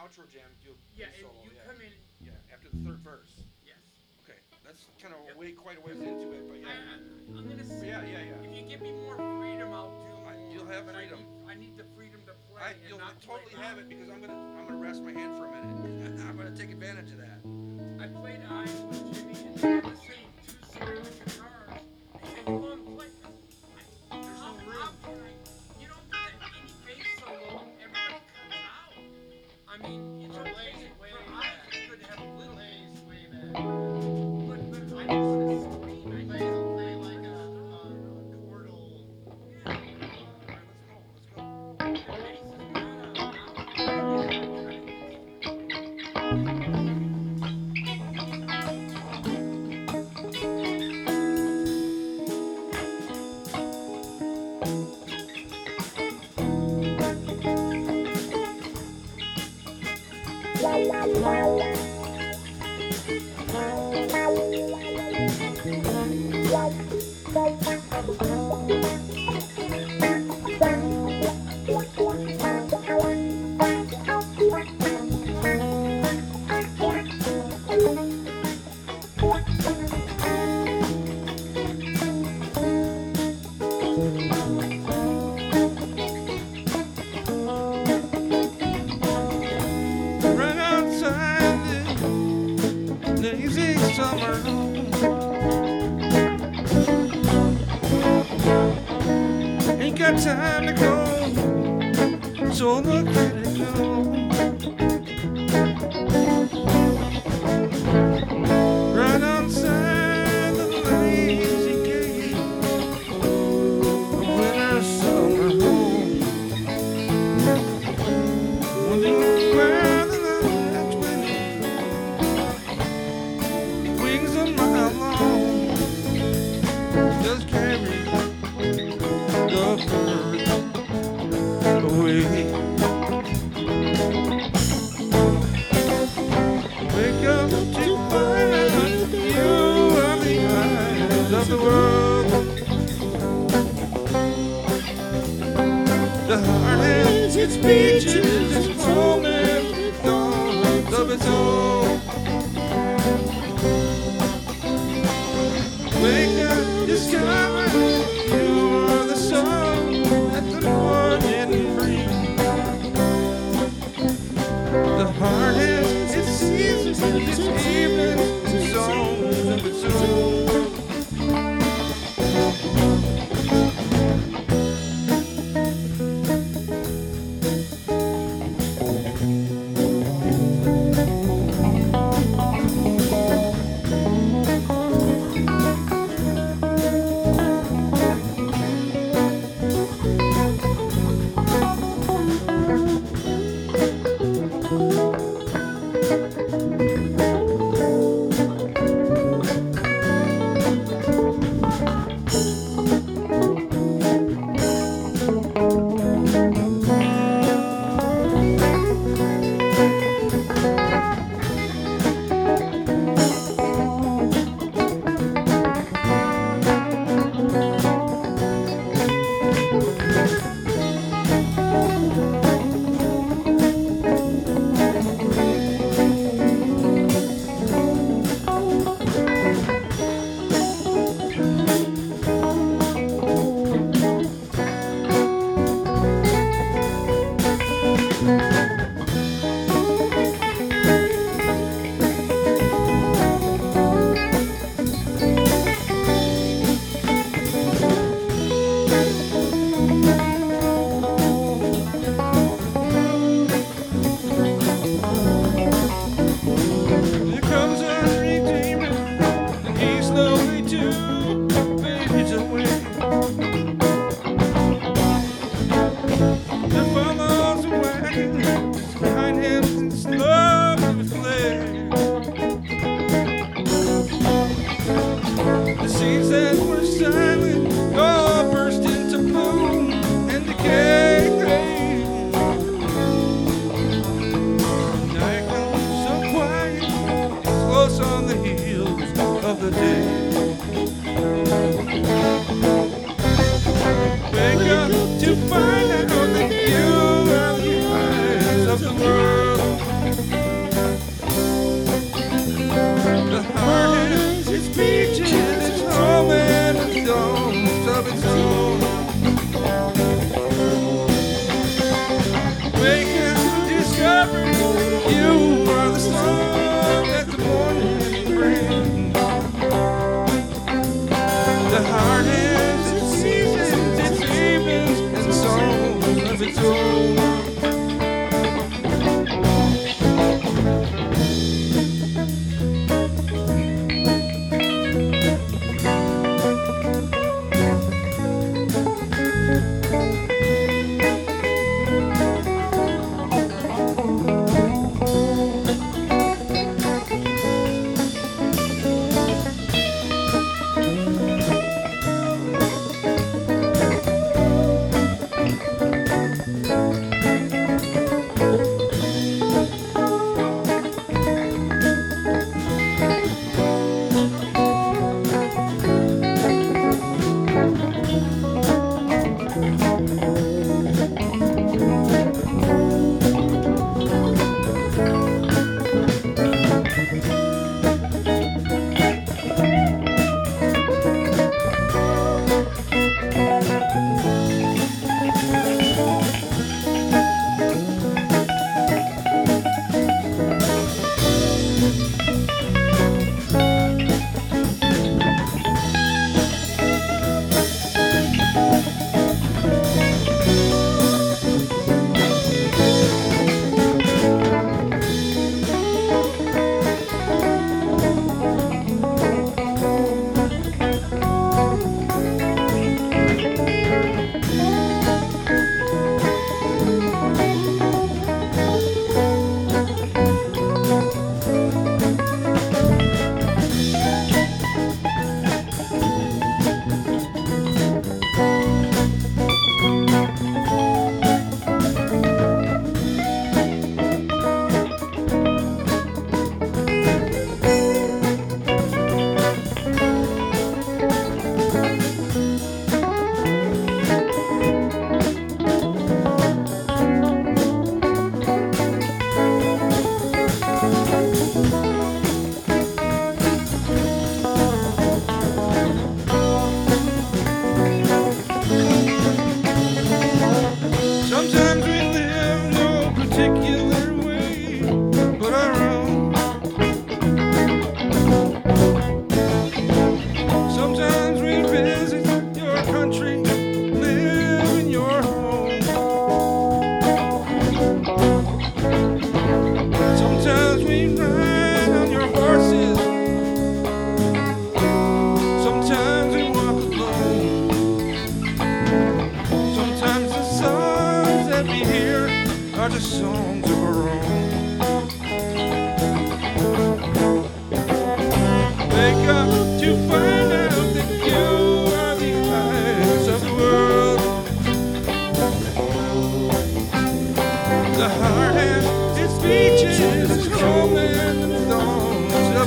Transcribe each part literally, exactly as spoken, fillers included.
outro jam, do a Yeah, solo. and you yeah. come in. Yeah, after the third verse. Yes. Okay, that's kind of Yep. way, quite a ways into it, but yeah. I, I, I'm gonna. But See, yeah, yeah, yeah. If you give me more freedom, I'll do more. I, you'll have but freedom. I need, I need the freedom to play. I, and you'll not totally play have it because I'm gonna, I'm gonna rest my hand for a minute. I'm gonna take advantage of that. I played Eyes with Jimmy, and they had the same two separate guitars. They said, "Come on, play." I, There's no room. You don't do that any bass solo. Everybody cuts out. I mean, it's For okay. Lays, For way Eyes, back. it's good to have a little. Lays way back. But but I just want to scream. I Play, just play like a, a, a chordal. yeah. All right, let's go. Let's go. The bass is kind of. Run outside the lazy summer. Ain't got time to go, so look at it go. Run outside the lazy gate, the winter summer home. Wondering where the night went, wings a mile long, just carry the bird away. Wake up to find out you are the eyes of the world. The heart has its beaches, its home and its thorns of its own. Wake up, discover you are the sun that the Lord didn't bring. The heart has its seasons, its evenings, its songs of its own. Here comes a redeemer, and he slowly too fades away. There follows a wagon, his kind hands and his love with flare. The seeds that were silent all burst into bloom and decay. Night comes so quiet, it's close on the heels of the day. Wake up to find out that you are the eyes of the world.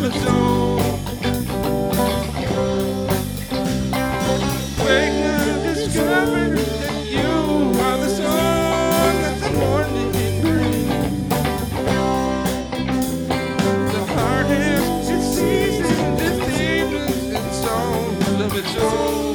its own. Wake up, discover that you are the song that the morning brings. The hardest it seasons, its demons and songs of its own.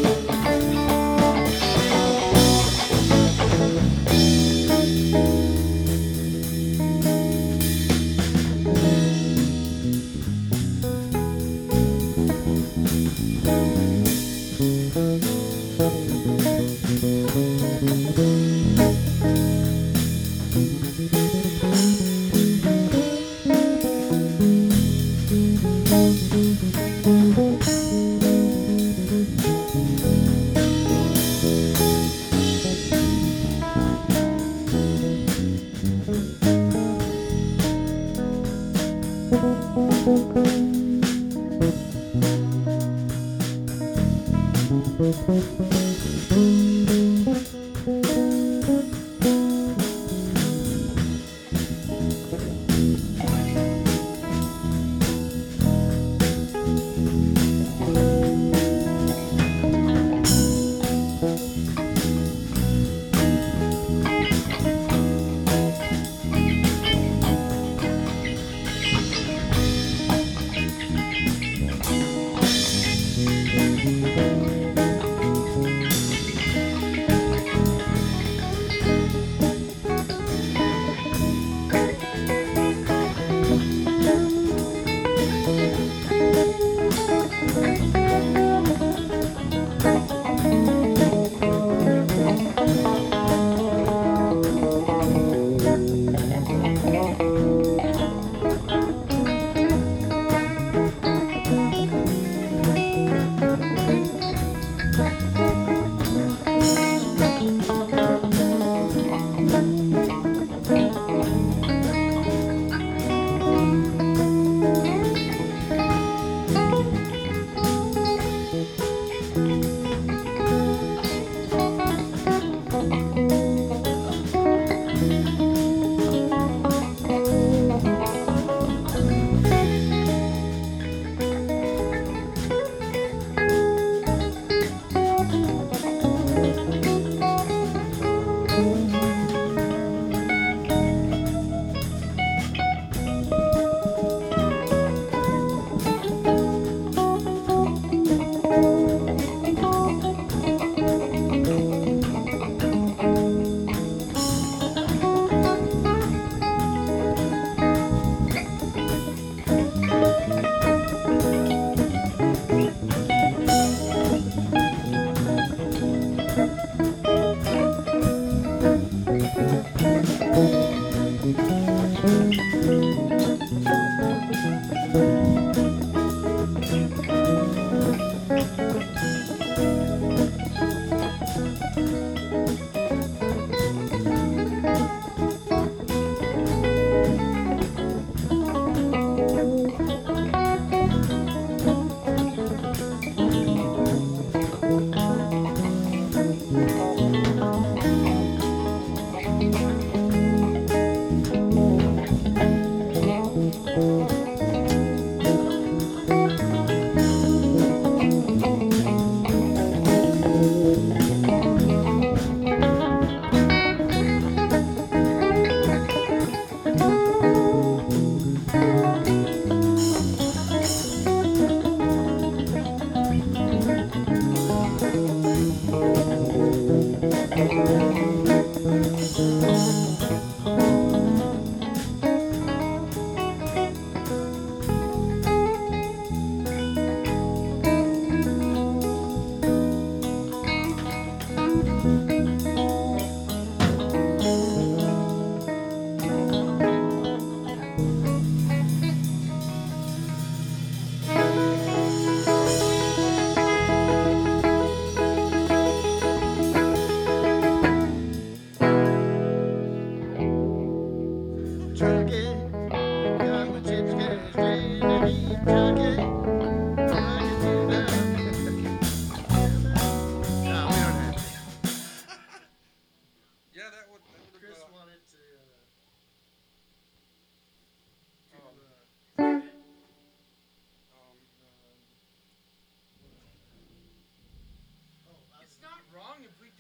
Thank you.